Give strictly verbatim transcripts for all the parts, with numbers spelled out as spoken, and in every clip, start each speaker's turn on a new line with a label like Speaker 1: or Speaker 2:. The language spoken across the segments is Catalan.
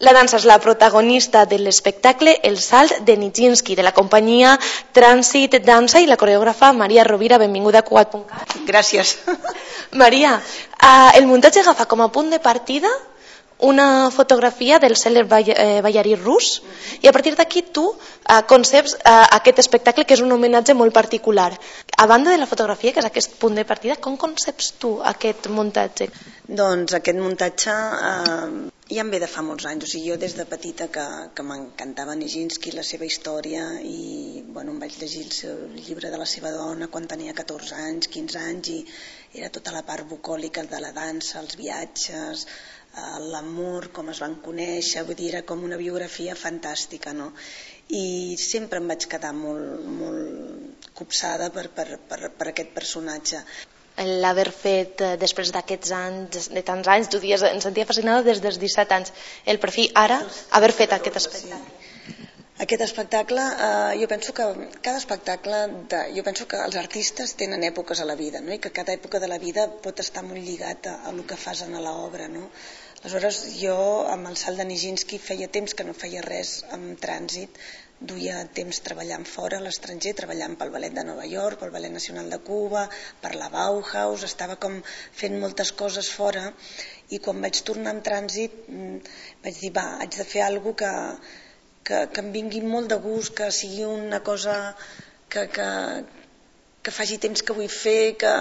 Speaker 1: La dansa és la protagonista de l'espectacle El salt de Nijinsky, de la companyia Trànsit Dansa, i la coreògrafa Maria Rovira. Benvinguda a Cugat punt cat.
Speaker 2: Gràcies.
Speaker 1: Maria, el muntatge agafa com a punt de partida una fotografia del cèlebre ballarí rus i a partir d'aquí tu conceps aquest espectacle, que és un homenatge molt particular. A banda de la fotografia, que és aquest punt de partida, com conceps tu aquest muntatge?
Speaker 2: Doncs aquest muntatge eh, ja em ve de fa molts anys. O sigui, jo des de petita que, que m'encantava Nijinsky, la seva història, i bueno, em vaig llegir el seu llibre de la seva dona quan tenia catorze anys, quinze anys, i era tota la part bucòlica de la dansa, els viatges, l'amor, com es van conèixer, vull dir, era com una biografia fantàstica, no? I sempre em vaig quedar molt, molt copsada per, per, per, per aquest personatge.
Speaker 1: L'haver fet després d'aquests anys, de tants anys, tu dius, em sentia fascinada des dels disset anys, el per fi ara haver fet aquest espectacle.
Speaker 2: Aquest espectacle, eh, jo penso que cada espectacle, de, jo penso que els artistes tenen èpoques a la vida, no? I que cada època de la vida pot estar molt lligat a, a el que fas en l'obra, no? Aleshores, jo amb el salt de Nijinsky feia temps que no feia res amb Trànsit, duia temps treballant fora, a l'estranger, treballant pel Ballet de Nova York, pel Ballet Nacional de Cuba, per la Bauhaus, estava com fent moltes coses fora, i quan vaig tornar amb Trànsit vaig dir, va, haig de fer alguna cosa que Que, que em vingui molt de gust, que sigui una cosa que, que, que faci temps que vull fer, que,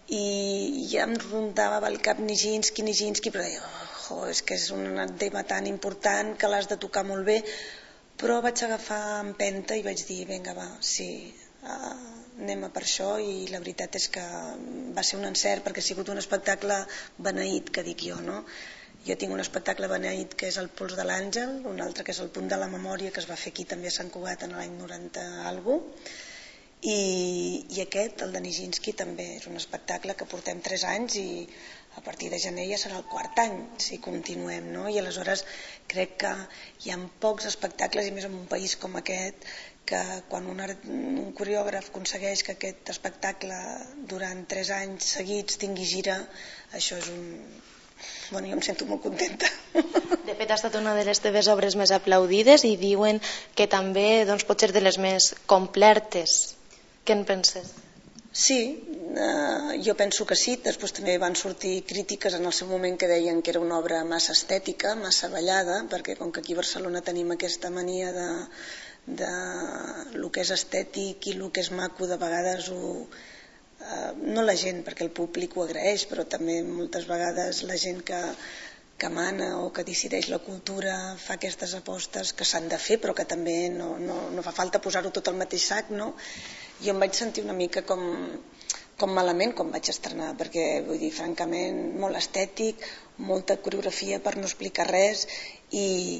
Speaker 2: i ja em rondava el cap Nijinsky, Nijinsky, però deia, oh, és que és un tema tan important que l'has de tocar molt bé, però vaig agafar empenta i vaig dir, vinga, va, sí, uh, anem a per això, i la veritat és que va ser un encert perquè ha sigut un espectacle beneït, que dic jo, no? Jo tinc un espectacle beneït que és El pols de l'àngel, un altre que és El punt de la memòria, que es va fer aquí també a Sant Cugat en l'any noranta algo, i, i aquest, el de Nijinsky, també és un espectacle que portem tres anys i a partir de gener ja serà el quart any si continuem, no? I aleshores crec que hi ha pocs espectacles, i més en un país com aquest, que quan un, art, un coreògraf aconsegueix que aquest espectacle durant tres anys seguits tingui gira, això és un... Bueno, jo em sento molt contenta.
Speaker 1: De fet, ha estat una de les teves obres més aplaudides i diuen que també doncs, pot ser de les més completes. Què en penses?
Speaker 2: Sí, eh, jo penso que sí. Després també van sortir crítiques en el seu moment que deien que era una obra massa estètica, massa ballada, perquè com que aquí a Barcelona tenim aquesta mania de, de lo que és estètic i lo que és maco, de vegades ho... Uh, no la gent, perquè el públic ho agraeix, però també moltes vegades la gent que, que mana o que decideix la cultura fa aquestes apostes que s'han de fer, però que també no, no, no fa falta posar-ho tot al mateix sac, no? Jo em vaig sentir una mica com, com malament quan vaig estrenar, perquè vull dir, francament, molt estètic, molta coreografia per no explicar res, i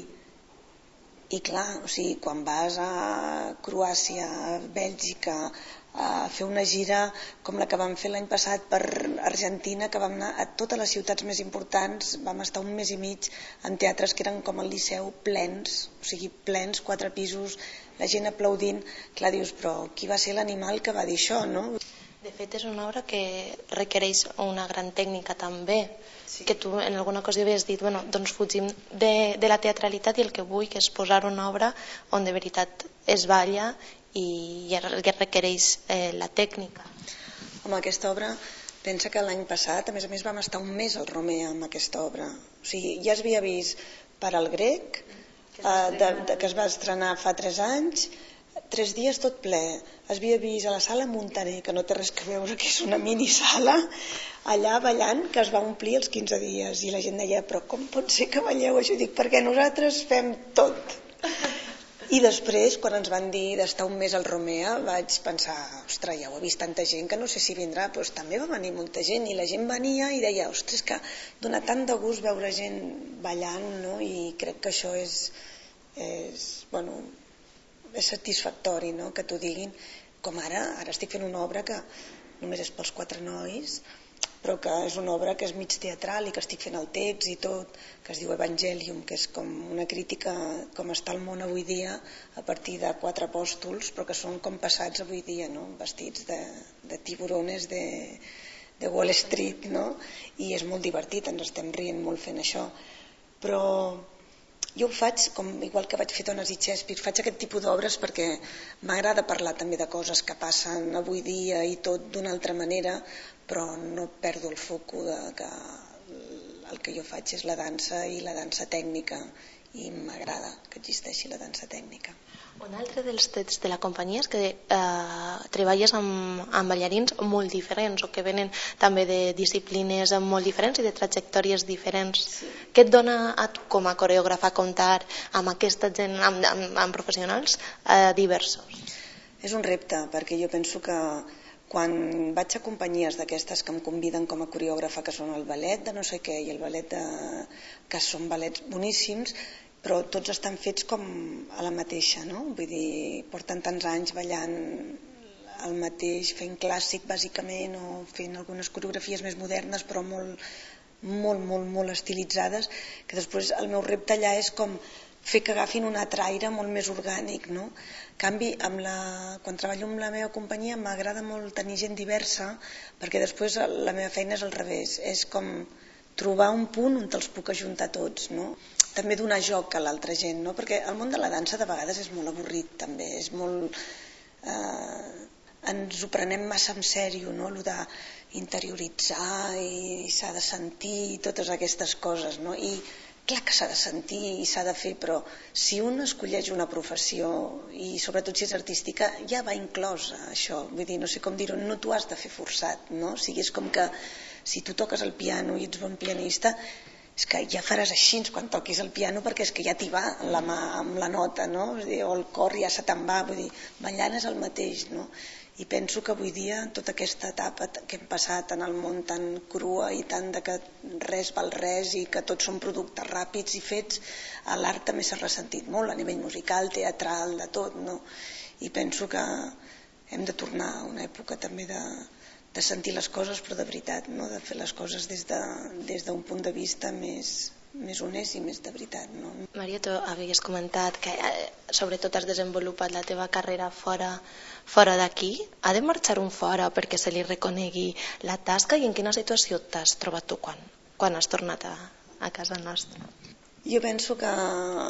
Speaker 2: i clar, o sigui, quan vas a Croàcia, a Bèlgica, a fer una gira com la que vam fer l'any passat per Argentina, que vam anar a totes les ciutats més importants, vam estar un mes i mig en teatres que eren com el Liceu, plens, o sigui, plens, quatre pisos, la gent aplaudint. Clar, dius, però qui va ser l'animal que va dir això, no?
Speaker 1: De fet, és una obra que requereix una gran tècnica també, sí. Que tu en alguna ocasió havies dit, bueno, doncs fugim de, de la teatralitat i el que vull que és posar una obra on de veritat es balla i ja requereix eh, la tècnica.
Speaker 2: Home, aquesta obra, pensa que l'any passat, a més a més vam estar un mes al Romea amb aquesta obra. O sigui, ja es havia vist per al Grec, eh, de, de, que es va estrenar fa tres anys, tres dies tot ple. Es havia vist a la sala Montaner, que no té res que veure, que és una minisala, allà ballant, que es va omplir els quinze dies. I la gent deia, però com pot ser que balleu això? Dic, perquè nosaltres fem tot. I després, quan ens van dir d'estar un mes al Romea, vaig pensar, ostres, ja ho ha vist tanta gent que no sé si vindrà, doncs també va venir molta gent, i la gent venia i deia, ostres, que dona tant de gust veure gent ballant, no? I crec que això és, és bueno, és satisfactori, no? Que t'ho diguin, com ara, ara estic fent una obra que només és pels quatre nois, però que és una obra que és mig teatral i que estic fent el text i tot, que es diu Evangelium, que és com una crítica com està el món avui dia a partir de quatre apòstols, però que són com passats avui dia, no? Vestits de, de tiburones de, de Wall Street, no? I és molt divertit, ens estem rient molt fent això, però jo ho faig, com igual que vaig fer Dones i Shakespeare, faig aquest tipus d'obres perquè m'agrada parlar també de coses que passen avui dia i tot d'una altra manera, però no perdo el foco de que el que jo faig és la dansa i la dansa tècnica, i m'agrada que existeixi la dansa tècnica.
Speaker 1: Un altre dels trets de la companyia és que eh, treballes amb, amb ballarins molt diferents o que venen també de disciplines molt diferents i de trajectòries diferents. Sí. Què et dona a tu com a coreògrafa comptar amb aquesta gent, amb, amb, amb professionals eh, diversos?
Speaker 2: És un repte, perquè jo penso que quan vaig a companyies d'aquestes que em conviden com a coreògrafa, que són el ballet de no sé què i el ballet de... que són ballets boníssims, però tots estan fets com a la mateixa, no? Vull dir, porten tants anys ballant el mateix, fent clàssic bàsicament o fent algunes coreografies més modernes però molt, molt, molt, molt estilitzades, que després el meu repte allà és com fer que agafin un altre aire molt més orgànic, no? En canvi, amb la... quan treballo amb la meva companyia m'agrada molt tenir gent diversa, perquè després la meva feina és al revés, és com trobar un punt on te'ls puc ajuntar tots, no? També donar joc a l'altra gent, no? Perquè el món de la dansa de vegades és molt avorrit també, és molt... Eh, ens ho prenem massa en sèrio, no? Allò d'interioritzar i s'ha de sentir i totes aquestes coses, no? I clar que s'ha de sentir i s'ha de fer, però si un escolleix una professió i sobretot si és artística, ja va inclosa això, vull dir, no sé com dir-ho, no t'ho has de fer forçat, no? O sigui, és com que si tu toques el piano i ets bon pianista, és que ja faràs així quan toquis el piano perquè és que ja t'hi va la mà amb la nota, no? O el cor ja se te'n va, vull dir, ballant és el mateix, no? I penso que avui dia tota aquesta etapa que hem passat en el món tan crua i tant de que res val res i que tots són productes ràpids i fets, l'art també s'ha ressentit molt a nivell musical, teatral, de tot, no? I penso que hem de tornar a una època també de, de sentir les coses però de veritat, no? De fer les coses des de, des d'un punt de vista més, més honest i més de veritat, no?
Speaker 1: Maria, tu havies comentat que eh, sobretot has desenvolupat la teva carrera fora fora d'aquí. Ha de marxar un fora perquè se li reconegui la tasca, i en quina situació t'has trobat tu quan, quan has tornat a, a casa nostra?
Speaker 2: Jo penso que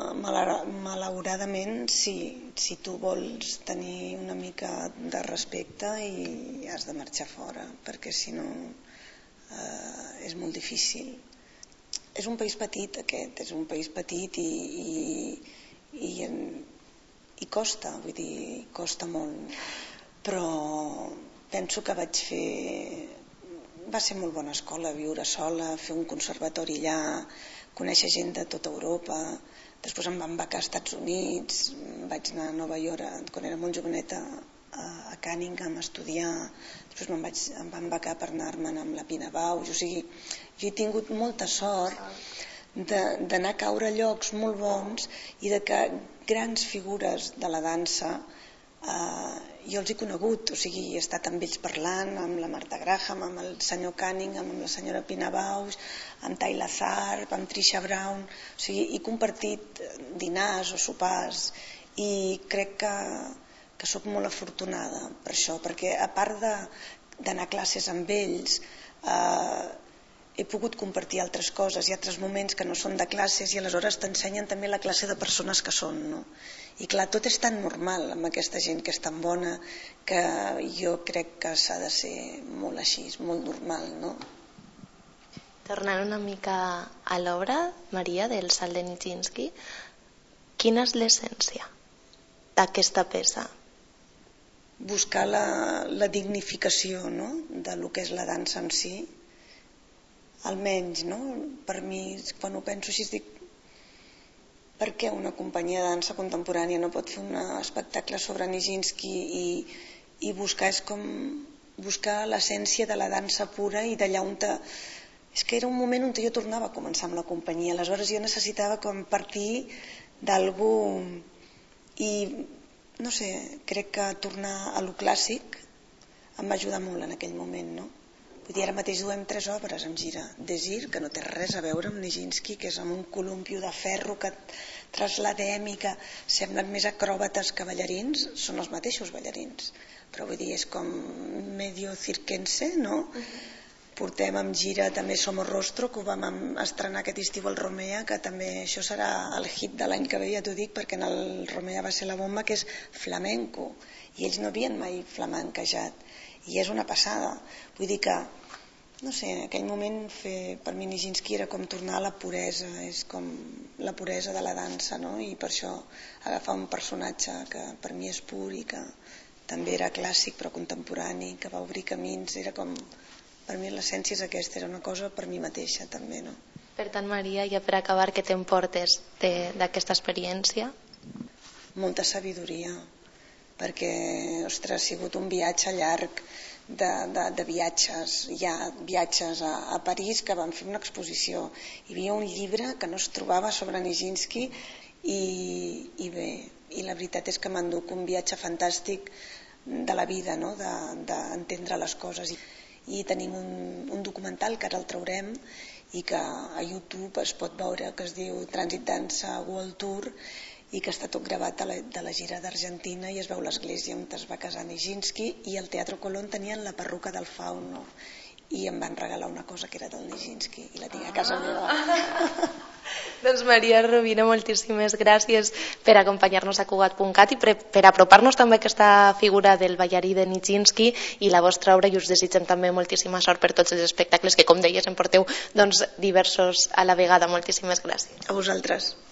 Speaker 2: malauradament si, si tu vols tenir una mica de respecte i has de marxar fora, perquè si no eh, és molt difícil. És un país petit aquest, és un país petit i, i, i, en, i costa, vull dir, costa molt, però penso que vaig fer, va ser molt bona escola viure sola, fer un conservatori allà, conèixer gent de tota Europa, després em van becar als Estats Units, vaig anar a Nova York quan era molt joveneta a Cunningham a estudiar, després me'n vaig, em van becar per anar-me'n amb la Pina Bausch, o sigui, jo he tingut molta sort d'anar a caure a llocs molt bons i de que grans figures de la dansa eh, jo els he conegut, o sigui, he estat amb ells parlant, amb la Martha Graham, amb el senyor Cunningham, amb la senyora Pina Bausch, amb Tyler Tharp, amb Trisha Brown, o sigui, he compartit dinars o sopars i crec que, que sóc molt afortunada per això, perquè a part d'anar a classes amb ells, eh, he pogut compartir altres coses i altres moments que no són de classes i aleshores t'ensenyen també la classe de persones que són, no? I clar, tot és tan normal amb aquesta gent que és tan bona que jo crec que s'ha de ser molt així, molt normal, no?
Speaker 1: Tornant una mica a l'obra, Maria, del Salt de Nijinsky, quina és l'essència d'aquesta peça?
Speaker 2: Buscar la, la dignificació, no? De lo que és la dansa en si, almenys, no? Per mi, quan ho penso així, dic, per què una companyia de dansa contemporània no pot fer un espectacle sobre Nijinsky i, i buscar, és com buscar l'essència de la dansa pura i d'allà on te... És que era un moment on jo tornava a començar amb la companyia, aleshores jo necessitava com partir d'algú i, no sé, crec que tornar a lo clàssic em va ajudar molt en aquell moment, no? Vull dir, ara mateix duem tres obres amb gira. Desir, que no té res a veure amb Nijinsky, que és amb un columpio de ferro que trasladem i que semblen més acròbates que ballarins, són els mateixos ballarins. Però vull dir, és com medio cirquense, no? portem amb gira també Somos Rostro, que ho vam estrenar aquest estiu al Romea, que també això serà el hit de l'any que ve, ja t'ho dic, perquè en el Romea va ser la bomba, que és flamenco, i ells no havien mai flamenquejat, i és una passada. Vull dir que no sé, en aquell moment fer, per mi Nijinsky era com tornar a la puresa, és com la puresa de la dansa, no? I per això agafar un personatge que per mi és pur i que també era clàssic però contemporani, que va obrir camins, era com, per mi l'essència és aquesta, era una cosa per mi mateixa també, no?
Speaker 1: Per tant, Maria, ja per acabar, què t'emportes d'aquesta experiència?
Speaker 2: Molta sabidoria, perquè, ostres, ha sigut un viatge llarg, De, de, de viatges, hi ha viatges a, a París que van fer una exposició, hi havia un llibre que no es trobava sobre Nijinsky i, i bé, i la veritat és que m'enduc un viatge fantàstic de la vida, no? D'entendre les coses, i, i tenim un, un documental que ara el traurem i que a YouTube es pot veure, que es diu Trànsit Dansa World Tour, i que està tot gravat de la, de la gira d'Argentina, i es veu l'església on es va casar Nijinsky, i al Teatro Colón tenien la perruca del Fauno i em van regalar una cosa que era del Nijinsky i la tinc a casa meva.
Speaker 1: Doncs Maria Rovira, moltíssimes gràcies per acompanyar-nos a Cugat punt cat i per, per apropar-nos també a aquesta figura del ballarí de Nijinsky i la vostra obra, i us desitgem també moltíssima sort per tots els espectacles que, com deies, em porteu doncs, diversos a la vegada. Moltíssimes gràcies.
Speaker 2: A vosaltres.